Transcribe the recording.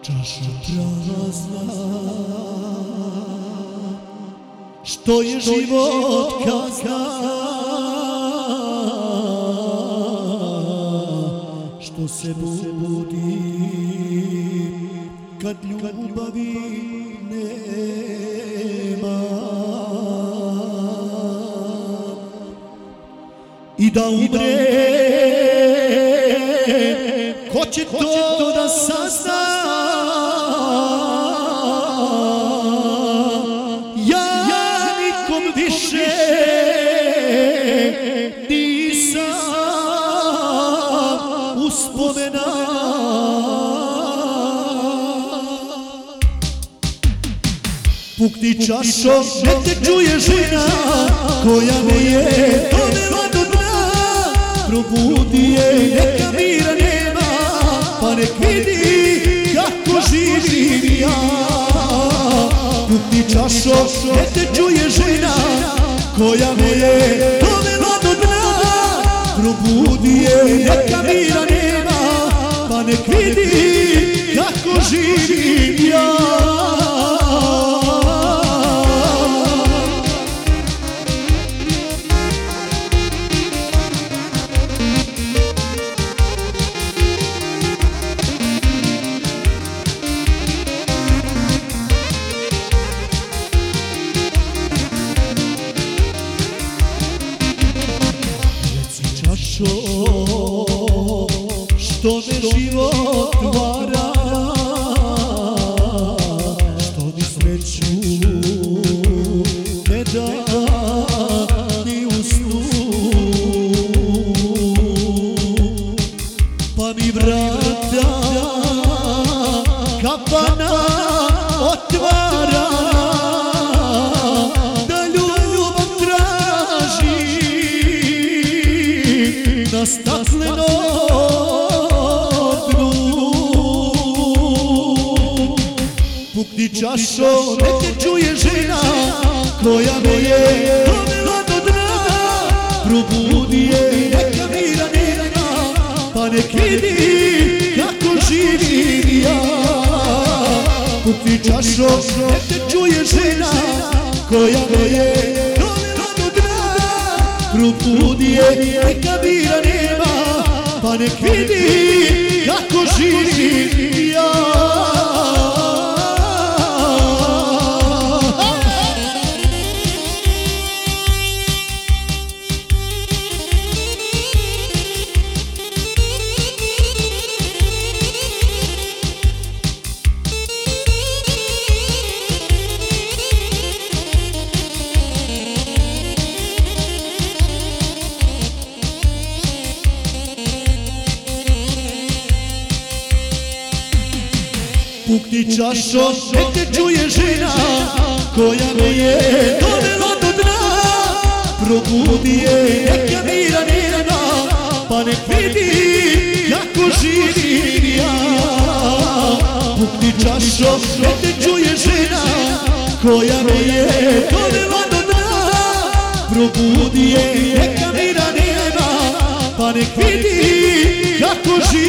Čaša prazna, što je život kazna, što se budi kad ljubavi nema, i da umre ko će to da sazna. Ja nikom više nisam uspomena. Pukni čašom, nek te čuje žena koja me je dovela do dna. Probudi je, neka mira nema, pa nek vidi kako živim ja. Pukni čašom, nek te čuje žena koja me je dovela do dna. Probudi je, neka mira nema, pa nek vidi kako živim ja. Što me život vara, što mi sreću ne da ni u snu, pa mi vrata kafana otvara, da ljubav traži na staklenom dnu. Pukni čašom, nek te čuje žena koja me je dovela do dna. Probudi je, neka mira nema, pa nek vidi kako živim ja. Pukni čašom, nek te čuje žena koja me je dovela do dna. Probudi je, neka mira nema, pa nek vidi kako živim ja. Pukni čašom, nek te čuje žena koja me je dovela do dna. Probudi je, neka mira nema, pa nek vidi kako živim ja. Pukni čašom, nek te čuje žena koja me je dovela do dna. Probudi je, neka mira nema, pa nek vidi kako živim